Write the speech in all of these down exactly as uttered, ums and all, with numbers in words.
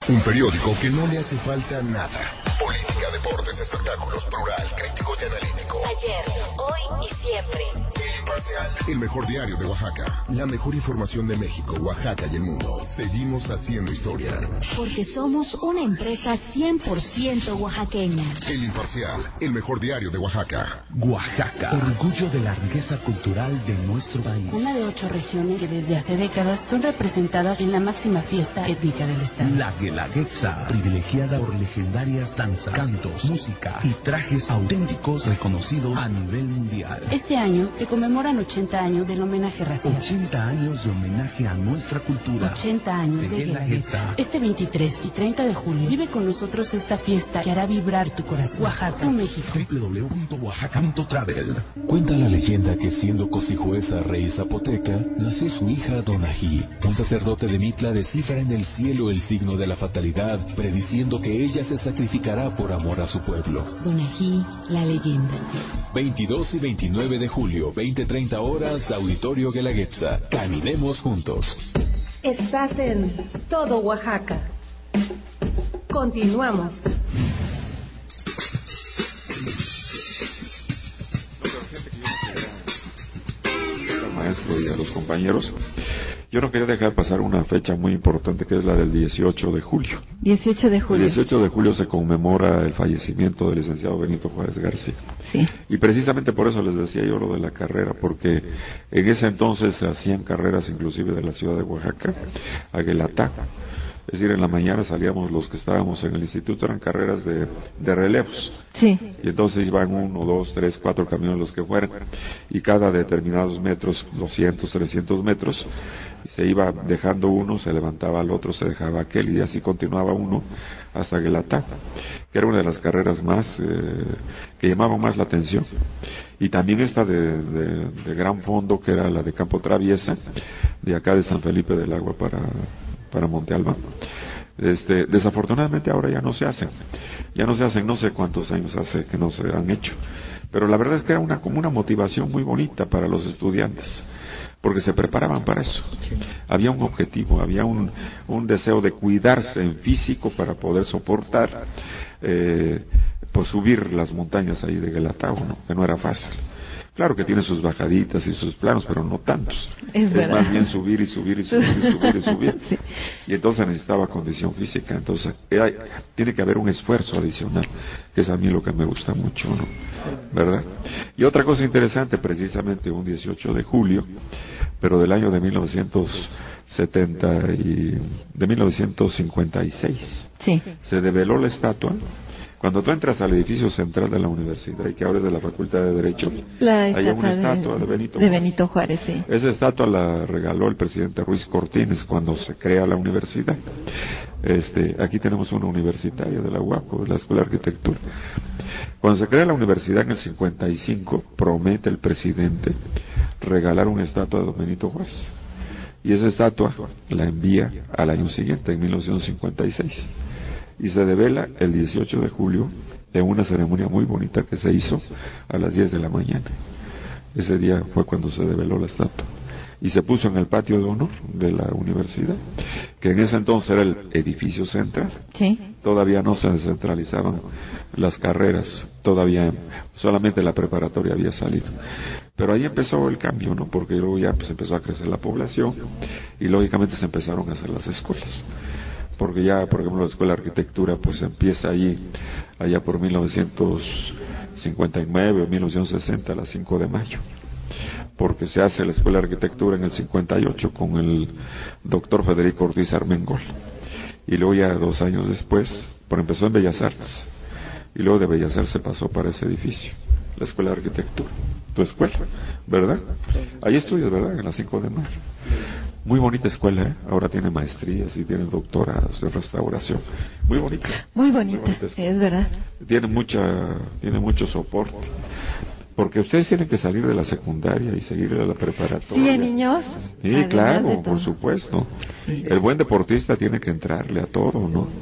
Un periódico que no le hace falta nada. Política, deportes, espectáculos, plural, crítico y analítico. Ayer, hoy y siempre. El Imparcial, el mejor diario de Oaxaca. La mejor información de México, Oaxaca y el mundo. Seguimos haciendo historia. Porque somos una empresa cien por ciento oaxaqueña. El Imparcial, el mejor diario de Oaxaca. Oaxaca, orgullo de la riqueza cultural de nuestro país. Una de ocho regiones que desde hace décadas son representadas en la máxima fiesta étnica del estado. La Guelaguetza, privilegiada por legendarias danzas, cantos, música y trajes auténticos reconocidos a nivel mundial. Este año se conmemoran ochenta años del homenaje racial. ochenta años de homenaje a nuestra cultura. ochenta años de, de Guelaguetza. Este veintitrés y treinta de julio vive con nosotros esta fiesta que hará vibrar tu corazón. Oaxaca, tu México. doble u doble u doble u punto oaxaca punto travel. Cuenta la leyenda que siendo cosijueza rey zapoteca, nació su hija Donají. Un sacerdote de Mitla descifra en el cielo el signo de la fatalidad, prediciendo que ella se sacrificará por amor a su pueblo. Donají, la leyenda. veintidós y veintinueve de julio, veinte treinta horas, Auditorio Guelaguetza. Caminemos juntos. Estás en Todo Oaxaca. Continuamos. Maestro y a los compañeros, yo no quería dejar pasar una fecha muy importante que es la del dieciocho de julio. dieciocho de julio. El dieciocho de julio se conmemora el fallecimiento del licenciado Benito Juárez García. Sí. Y precisamente por eso les decía yo lo de la carrera, porque en ese entonces se hacían carreras inclusive de la ciudad de Oaxaca a Guelatá. Es decir, en la mañana salíamos los que estábamos en el instituto, eran carreras de, de relevos. Sí. Y entonces iban uno, dos, tres, cuatro camiones los que fueran, y cada determinados metros, doscientos, trescientos metros, se iba dejando uno, se levantaba al otro, se dejaba aquel, y así continuaba uno hasta Guelatá, que era una de las carreras más, eh, que llamaban más la atención. Y también esta de, de, de gran fondo, que era la de Campo Traviesa, de acá de San Felipe del Agua para... para Monte Alba. Este, desafortunadamente ahora ya no se hacen, ya no se hacen, no sé cuántos años hace que no se han hecho, pero la verdad es que era una, como una motivación muy bonita para los estudiantes, porque se preparaban para eso. Había un objetivo, había un, un deseo de cuidarse en físico para poder soportar, eh, pues subir las montañas ahí de Guelatá, ¿no? Que no era fácil. Claro que tiene sus bajaditas y sus planos, pero no tantos. Es, es más bien subir y subir y subir y subir y subir. Sí. Y entonces necesitaba condición física. Entonces hay, tiene que haber un esfuerzo adicional, que es a mí lo que me gusta mucho, ¿no? ¿Verdad? Y otra cosa interesante, precisamente un dieciocho de julio, pero del año de mil novecientos setenta y de mil novecientos cincuenta y seis, sí, se develó la estatua. Cuando tú entras al edificio central de la universidad y que abres de la Facultad de Derecho, hay una estatua de, de Benito de Juárez. Benito Juárez, sí. Esa estatua la regaló el presidente Ruiz Cortines cuando se crea la universidad. Este, aquí tenemos una universitaria de la U A P, de la Escuela de Arquitectura. Cuando se crea la universidad en el cincuenta y cinco, promete el presidente regalar una estatua de don Benito Juárez. Y esa estatua la envía al año siguiente, en mil novecientos cincuenta y seis. Y se devela el dieciocho de julio en una ceremonia muy bonita que se hizo a las diez de la mañana. Ese día fue cuando se develó la estatua. Y se puso en el patio de honor de la universidad, que en ese entonces era el edificio central. Sí. Todavía no se descentralizaban las carreras, todavía solamente la preparatoria había salido. Pero ahí empezó el cambio, ¿no? Porque luego ya pues, empezó a crecer la población y lógicamente se empezaron a hacer las escuelas. Porque ya, por ejemplo, la Escuela de Arquitectura pues empieza allí, allá por mil novecientos cincuenta y nueve o mil novecientos sesenta, a las cinco de mayo. Porque se hace la Escuela de Arquitectura en el cincuenta y ocho con el doctor Federico Ortiz Armengol. Y luego ya dos años después, pero empezó en Bellas Artes. Y luego de Bellas Artes se pasó para ese edificio, la Escuela de Arquitectura. Tu escuela, ¿verdad? Ahí estudias, ¿verdad? En la cinco de mayo. Muy bonita escuela, ¿eh? Ahora tiene maestrías y tiene doctorados de restauración. Muy bonita. Muy bonita, Muy bonita es verdad. Tiene mucha, tiene mucho soporte. Porque ustedes tienen que salir de la secundaria y seguir a la preparatoria. Sí, niños. Sí, claro, por supuesto. Sí. El buen deportista tiene que entrarle a todo, ¿no?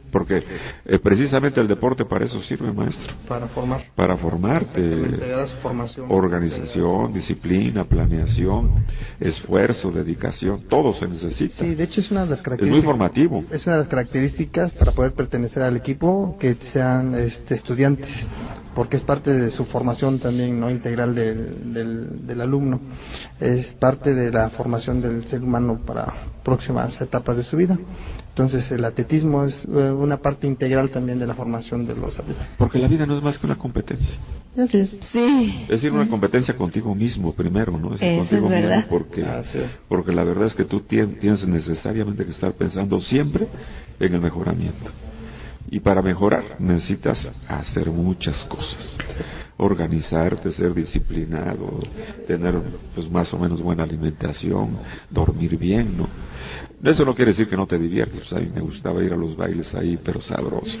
porque eh, precisamente el deporte para eso sirve, maestro. Para formar. Para formarte. Integrar su formación. Organización, disciplina, planeación, esfuerzo, dedicación, todo se necesita. Sí, de hecho es una de las características. Es muy formativo. Es una de las características para poder pertenecer al equipo, que sean este, estudiantes, porque es parte de su formación también, no integral del, del, del alumno. Es parte de la formación del ser humano para próximas etapas de su vida. Entonces el atletismo es una parte integral también de la formación de los atletas. Porque la vida no es más que una competencia. Así es. Sí. Es decir, una competencia contigo mismo primero, ¿no? Es Eso contigo es verdad. mismo porque, porque la verdad es que tú tien, tienes necesariamente que estar pensando siempre en el mejoramiento. Y para mejorar necesitas hacer muchas cosas. Organizarte, ser disciplinado, tener pues más o menos buena alimentación, dormir bien, ¿no? Eso no quiere decir que no te diviertes, pues a mí me gustaba ir a los bailes ahí, pero sabroso.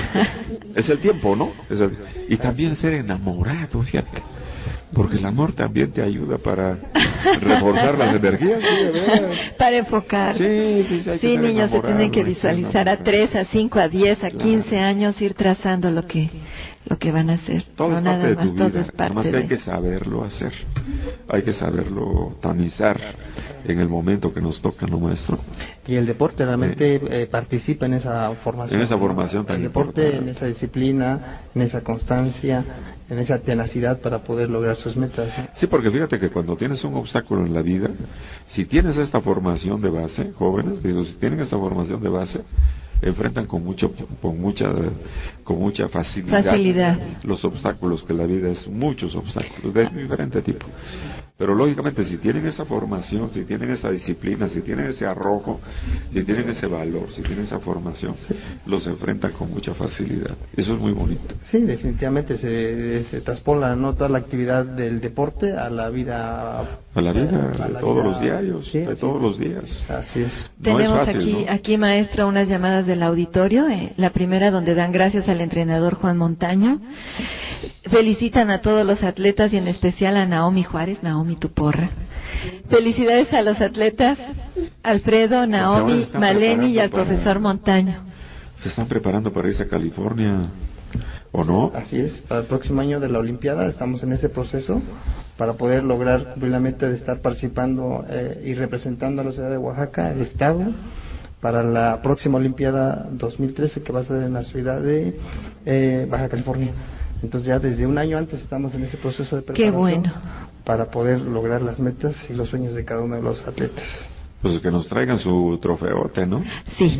Es el tiempo, ¿no? Es el... Y también ser enamorado, fíjate. Porque el amor también te ayuda para reforzar las energías. ¿Sí? Para enfocar. Sí, sí, sí. Hay Sí, que niños se tienen que visualizar a tres, a cinco, a diez, a quince claro. años, ir trazando lo que lo que van a hacer. Todo no es nada parte más, de tu todo vida. es parte Además que de... hay que saberlo hacer. Hay que saberlo tamizar en el momento que nos toca, ¿no, maestro? Y el deporte realmente eh, eh, participa en esa formación. En esa formación tan El deporte, importante. en esa disciplina, en esa constancia, en esa tenacidad para poder lograr sus metas, ¿no? Sí, porque fíjate que cuando tienes un obstáculo en la vida, si tienes esta formación de base, jóvenes, digo, si tienen esta formación de base, enfrentan con mucho, con mucha, con mucha facilidad, facilidad los obstáculos, que la vida es muchos obstáculos de diferente tipo. Pero lógicamente si tienen esa formación, si tienen esa disciplina, si tienen ese arrojo, si tienen ese valor, si tienen esa formación, sí. los enfrentan con mucha facilidad. Eso es muy bonito. Sí, definitivamente se, se traspola, ¿no?, toda la actividad del deporte a la vida. A la vida, a de la todos vida, los diarios, sí, de sí. todos los días. Así es. No Tenemos es fácil, aquí, ¿no? aquí, maestro, unas llamadas del auditorio. Eh, la primera donde dan gracias al entrenador Juan Montaño. Felicitan a todos los atletas y en especial a Naomi Juárez, Naomi tu porra. Felicidades a los atletas Alfredo, Naomi, Maleni y al para... profesor Montaño. ¿Se están preparando para irse a California o no? Así es, para el próximo año de la Olimpiada estamos en ese proceso para poder lograr la meta de estar participando eh, y representando a la ciudad de Oaxaca, el estado, para la próxima Olimpiada dos mil trece que va a ser en la ciudad de eh, Baja California. Entonces ya desde un año antes estamos en ese proceso de preparación. Qué bueno. Para poder lograr las metas y los sueños de cada uno de los atletas. Pues que nos traigan su trofeote, ¿no? Sí.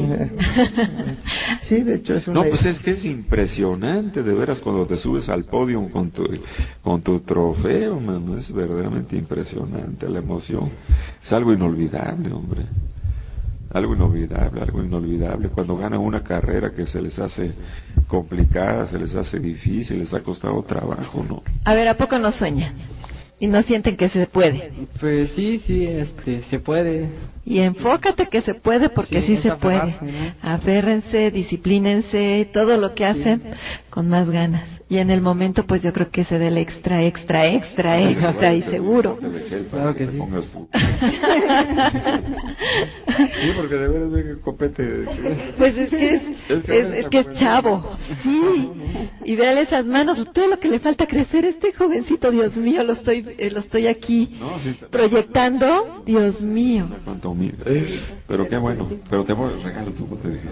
Sí, de hecho es una... No, pues es que es impresionante, de veras, cuando te subes al podio con tu, con tu trofeo, mano, es verdaderamente impresionante la emoción. Es algo inolvidable, hombre. Algo inolvidable, algo inolvidable. Cuando ganan una carrera que se les hace complicada, se les hace difícil, les ha costado trabajo, ¿no? A ver, ¿a poco no sueñan? ¿Y no sienten que se puede? Pues sí, sí, este, se puede. Y enfócate que se puede, porque sí, sí se puede. ¿No? Aférrense, disciplínense, todo lo que hacen con más ganas. Y en el momento, pues yo creo que se dé el extra, extra, extra, extra, y seguro. Claro que sí. Sí, porque de veras ve que copete. Pues es que es, es, que es, es, que es chavo, sí. Y véale esas manos, todo lo que le falta crecer este jovencito, Dios mío, lo estoy, eh, lo estoy aquí no, sí está, proyectando, Dios mío. Pero qué bueno, pero te voy, regalo tú, como te dije.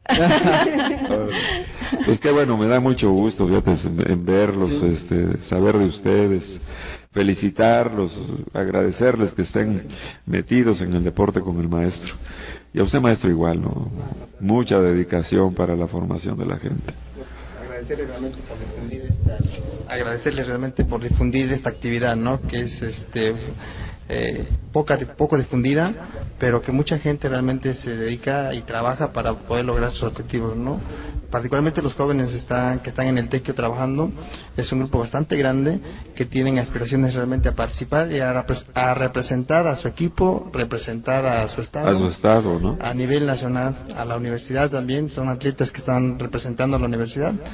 Pues qué bueno, me da mucho gusto, fíjate, en verlos, este, saber de ustedes, felicitarlos, agradecerles que estén metidos en el deporte con el maestro. Y a usted, maestro, igual, ¿no? Mucha dedicación para la formación de la gente. Agradecerle realmente por difundir esta, agradecerle realmente por difundir esta actividad, ¿no? Que es este eh, poca, poco difundida, pero que mucha gente realmente se dedica y trabaja para poder lograr sus objetivos, ¿no? Particularmente los jóvenes están, que están en el Tequio trabajando, es un grupo bastante grande que tienen aspiraciones realmente a participar y a, repre- a representar a su equipo, representar a su estado, a su estado, ¿no? A nivel nacional, a la universidad también, son atletas que están representando a la universidad,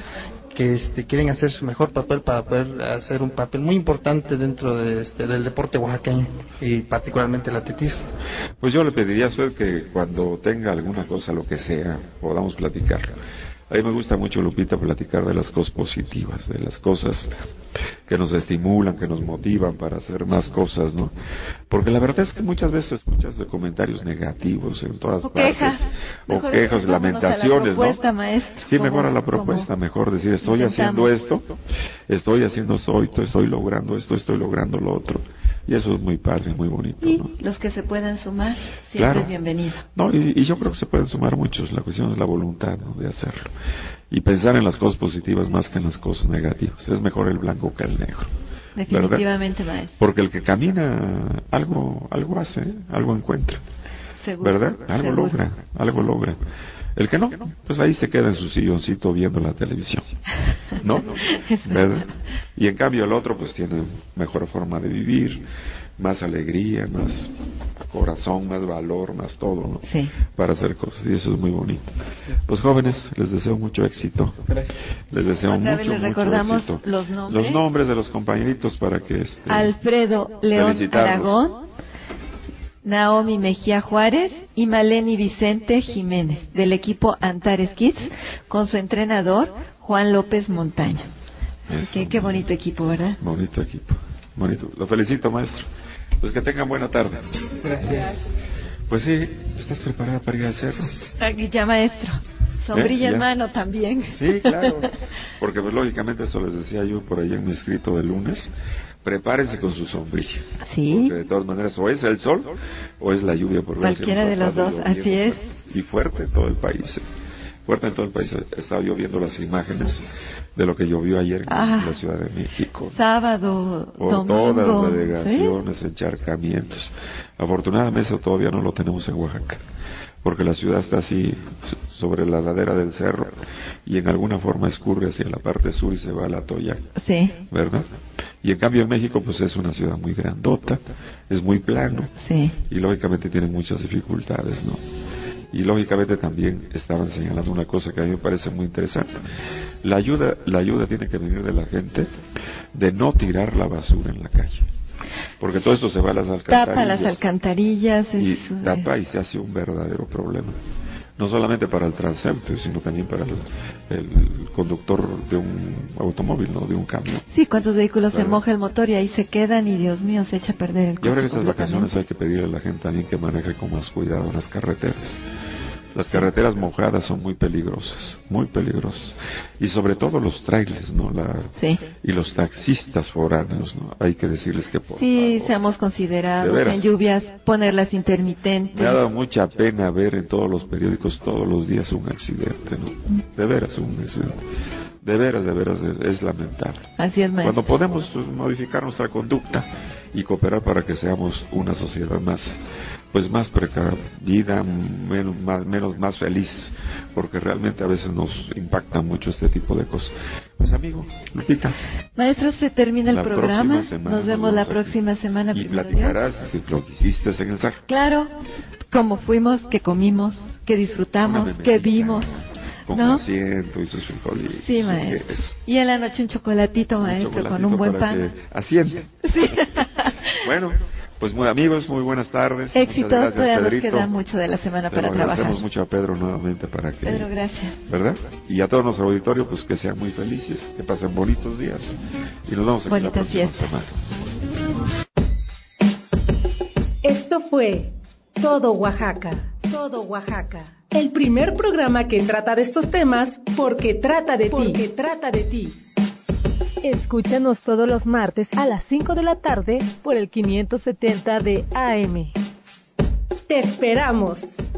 que este, quieren hacer su mejor papel para poder hacer un papel muy importante dentro de este, del deporte oaxaqueño y particularmente el atletismo. Pues yo le pediría a usted que cuando tenga alguna cosa, lo que sea, podamos platicar. A mí me gusta mucho, Lupita, platicar de las cosas positivas, de las cosas que nos estimulan, que nos motivan para hacer más cosas, ¿no? Porque la verdad es que muchas veces escuchas de comentarios negativos en todas o partes, quejas. o Mejor quejas, lamentaciones, propuesta, ¿no? Maestro, sí, como, mejor a la propuesta, mejor decir, estoy haciendo esto, estoy haciendo esto, estoy logrando esto, estoy logrando lo otro. Y eso es muy padre, muy bonito, y ¿no? los que se puedan sumar, siempre claro. es bienvenido. No, y, y yo creo que se pueden sumar muchos, la cuestión es la voluntad, ¿no?, de hacerlo. Y pensar en las cosas positivas más que en las cosas negativas. Es mejor el blanco que el negro. Definitivamente, ¿verdad? maestro. Porque el que camina algo, algo hace, algo encuentra. Seguro. ¿Verdad? Algo seguro. logra, algo logra. El que no, pues ahí se queda en su silloncito viendo la televisión, ¿no? ¿Verdad? Y en cambio el otro pues tiene mejor forma de vivir, más alegría, más corazón, más valor, más todo, ¿no? Sí. Para hacer cosas, y eso es muy bonito. Pues jóvenes, les deseo mucho éxito. Les deseo Otra mucho, vez les mucho recordamos éxito. los nombres. Los nombres de los compañeritos para que este, Alfredo León Aragón, Naomi Mejía Juárez y Maleni Vicente Jiménez, del equipo Antares Kids, con su entrenador Juan López Montaño. Así que qué bonito equipo, ¿verdad? Bonito equipo, bonito. Lo felicito, maestro. Pues que tengan buena tarde. Gracias. Pues sí, ¿estás preparada para ir al cerro? Aquí ya, maestro. Sombrilla ¿Eh? en mano también. Sí, claro. Porque pues lógicamente eso les decía yo por ahí en mi escrito de lunes. Prepárense con su sombrilla. Sí. Porque de todas maneras o es el sol o es la lluvia. Por cualquiera de los dos, así es. Y fuerte en todo el país. Fuerte en todo el país. Estaba yo viendo las imágenes de lo que llovió ayer en ah, la Ciudad de México. Sábado, por domingo. Todas las delegaciones, ¿sí? Encharcamientos. Afortunadamente eso todavía no lo tenemos en Oaxaca. Porque la ciudad está así sobre la ladera del cerro y en alguna forma escurre hacia la parte sur y se va a la Toyac. Sí. ¿Verdad? Y en cambio en México pues es una ciudad muy grandota, es muy plano. Sí. Y lógicamente tiene muchas dificultades, ¿no? Y lógicamente también estaban señalando una cosa que a mí me parece muy interesante. La ayuda, la ayuda tiene que venir de la gente de no tirar la basura en la calle. Porque todo esto se va a las alcantarillas. Tapa las alcantarillas. Y es, tapa y se hace un verdadero problema. No solamente para el transeúnte, sino también para el, el conductor de un automóvil, ¿no? De un camión. Sí, cuántos vehículos ¿verdad? Se moja el motor y ahí se quedan y Dios mío, se echa a perder el coche. Y ahora en estas vacaciones hay que pedirle a la gente también que maneje con más cuidado en las carreteras. Las carreteras mojadas son muy peligrosas, muy peligrosas. Y sobre todo los trailers, ¿no? La, sí. Y los taxistas foráneos, ¿no? Hay que decirles que por Sí, favor, seamos considerados en lluvias, ponerlas intermitentes. Me ha dado mucha pena ver en todos los periódicos todos los días un accidente, ¿no? De veras, un accidente. De veras, de veras, es, es lamentable. Así es, maestro. Cuando podemos modificar nuestra conducta y cooperar para que seamos una sociedad más, pues más precavida, menos, más, menos, más feliz, porque realmente a veces nos impacta mucho este tipo de cosas. Pues amigo, Lupita. Maestro, se termina el la programa. Semana, nos vemos la próxima semana. Y platicarás de lo que hiciste en el cerro. Claro, cómo fuimos, qué comimos, qué disfrutamos, qué vimos. Con ¿no? asiento y sus frijolitos. Sí, maestro. Y en la noche un chocolatito, un maestro, chocolatito con un buen para pan. Que asiente. Sí. Bueno, pues muy amigos, muy buenas tardes. Éxito, gracias, todavía nos Pedrito. queda mucho de la semana Te para lo trabajar. Agradecemos mucho a Pedro nuevamente para que... Pedro, gracias. ¿Verdad? Y a todo nuestro auditorio, pues que sean muy felices, que pasen bonitos días. Y nos vemos aquí Bonitas la próxima fiestas. semana. Esto fue Todo Oaxaca. Todo Oaxaca. El primer programa que trata de estos temas porque trata de ti. Porque trata de ti. Escúchanos todos los martes a las cinco de la tarde por el quinientos setenta de A M. Te esperamos.